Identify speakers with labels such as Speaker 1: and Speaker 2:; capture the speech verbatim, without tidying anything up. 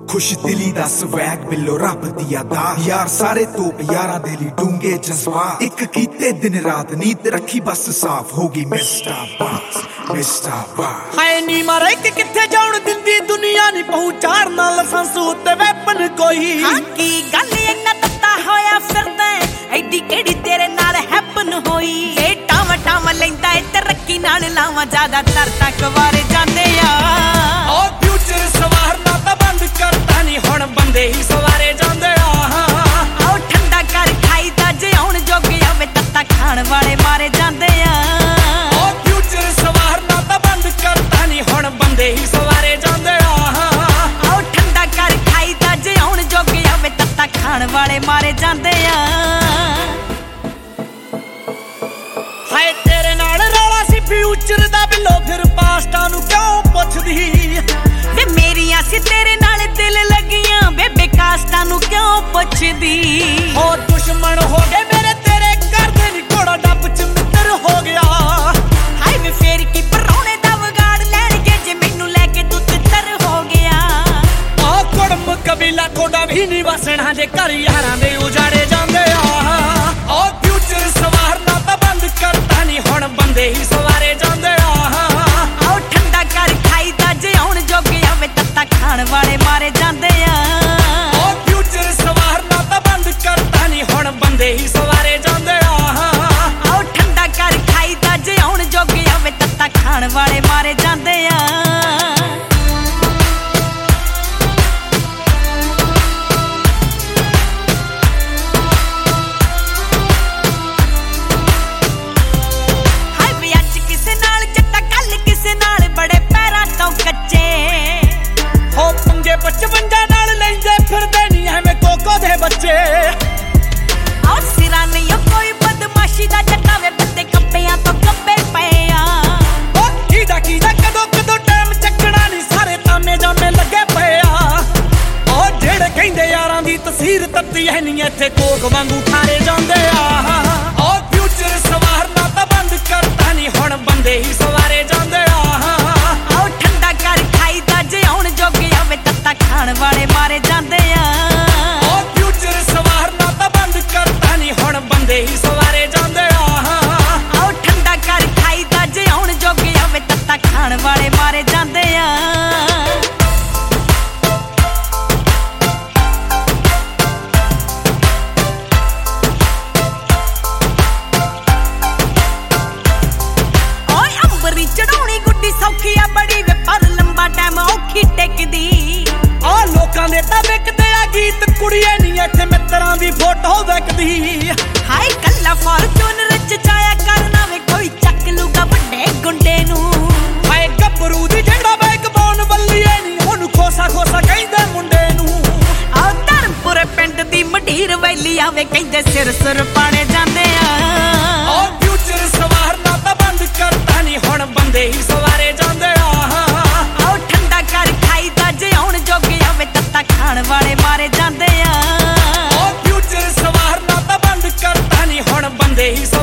Speaker 1: खुश दिली दा स्वैग बिलो रब दी अदा यार सारे तोप यारा दे लई डूंगे जज्बात एक कीते दिन रात नींद रखी बस साफ होगी मिस्टर बॉस मिस्टर बॉस
Speaker 2: हाय नी मारे कि किथे जाउण दिंदी दुनिया नी पहुंचार ना लाइसेंस उत्ते वेपन कोई
Speaker 3: हां की गल इन्ना तत्ता होया फिरदा एडी केड़ी तेरे नाल हैपन होई ए टाव टाव लैंदा ए तरक्की नाल लावा ज्यादा तर तक वारे जांदे आ
Speaker 2: ओ फ्यूचर सवारना ता बंद करता नी हुण बंदे ही सवारे जांदे आ
Speaker 3: ओ ठंडा कर खाई दा जे हुण जोगे आवे तत्ता खाण वाले मारे जांदे आ
Speaker 2: ओ फ्यूचर सवारना ता बंद करता नी हुण बंदे ही सवारे जांदे आ
Speaker 3: ओ ठंडा कर खाई दा जे हुण जोगे आवे तत्ता खाण वाले मारे जांदे आ
Speaker 2: हाय तेरे नाल रौला सी फ्यूचर दा बिलो फिर पास्टा नु क्यों पुछदी
Speaker 3: वे मेरियां सी तेरे नाल दिल लगियां बेबे कास्टा नु क्यों पुछदी
Speaker 2: हो दुश्मन हो गए मेरे तेरे घर दे नी घोड़ा डब च मित्र हो गया
Speaker 3: हाय वे फेर की परौणे दा वगाड़ लैणगे जे मैनू लेके तू तितर हो गया
Speaker 2: आ कुड़म कबीला कोडा भी नहीं वसना जे घर यारां दे उजाड़े जांदे आ ओ फ्यूचर सवारना ता बंद करता नी हुण बंदे ही सवारे जांदे आ
Speaker 3: ओ ठंडा कर खाई दा जे हुण जोगे आवे तत्ता खाण वाले मारे जांदे आ
Speaker 2: ओ फ्यूचर सवारना ता बंद करता नी हुण बंदे ही सवारे जांदे आ
Speaker 3: ओ ठंडा कर खाई दा जे हुण जोगे आवे तत्ता खाण वाले मारे जांदे आ
Speaker 2: पचवंजा नाल लेंदे फिरदे नी एवें कोको दे बच्चे
Speaker 3: ओ सिरा नहीं कोई बदमाशी दा जटावे बंदे कंपियां तो कंबे पए आ
Speaker 2: ओ कीदा कीदा कदों कदों टाइम चकना नी सारे तामे जामे लगे पए आ ओ जेड़े कहंदे यारां दी तस्वीर तत्ती है नी इत्थे कोक वांगू खारे जांदे आ ओ फ्यूचर सवारना ता बंद करता नी हुण बंदे ही सवारे जांदे आ
Speaker 3: ओ ठंडा कर खाई दा जे हुण जोगे आवे तत्ता खाण वाले मारे जांदे आ
Speaker 2: ओ फ्यूचर सवारना ता बंद करता नी हुण बंदे ही सवारे जांदे आ
Speaker 3: ओ ठंडा कर खाई दा जे हुण जोगे आवे तत्ता खाण वाले मारे जांदे आ ओए अंबरी चढ़ाउणी गुड्डी सौखी आ बड़ी वे पर लंबा टाइम औखी टेकदी
Speaker 2: आ लोकां दे तां विकदे आ गीत कुड़िए नी इत्थे मित्तरां दी फोटो विकदी
Speaker 3: हाय कल्ला फॉर्चूनर च जाया करना वे कोई ਚੱਕ ਲੂਗਾ ਵੱਡੇ ਗੁੰਡੇ ਨੂੰ
Speaker 2: ਹਾਏ ਗੱਭਰੂ ਦੀ ਜਿਹੜਾ ਬੈਕ ਬੋਨ ਬੱਲੀਏ ਨੀ ਉਹਨੂੰ ਖੋਸਾ ਖੋਸਾ ਕਹਿੰਦੇ ਮੁੰਡੇ ਨੂੰ
Speaker 3: ਆ ਧਰਮਪੁਰ ਪਿੰਡ ਦੀ ਮਢੀਰ ਵੈਲੀ ਆਵੇ ਕਹਿੰਦੇ ਸਿਰ ਸੁਰ ਪਾਣੇ ਜਾਂਦੇ ਆ
Speaker 2: ਓ ਫਿਊਚਰ ਸਵਾਰਨਾ ਤਾਂ ਬੰਦ ਕਰਤਾ ਨੀ ਹੁਣ ਬੰਦੇ ਹੀ ਸਵਾਰੇ ਜਾਂਦੇ ਆ
Speaker 3: ਓ ਠੰਡਾ ਕਰ ਖਾਈ ਦਾ ਜੇ ਹੁਣ ਜੋਗੇ ਆਵੇ ਤੱਤਾ ਖਾਣ ਵਾਲੇ ਮਾਰੇ ਜਾਂਦੇ ਆ
Speaker 2: ਓ ਫਿਊਚਰ ਸਵਾਰਨਾ ਤਾਂ ਬੰਦ ਕਰਤਾ ਨੀ ਹੁਣ ਬੰਦੇ ਹੀ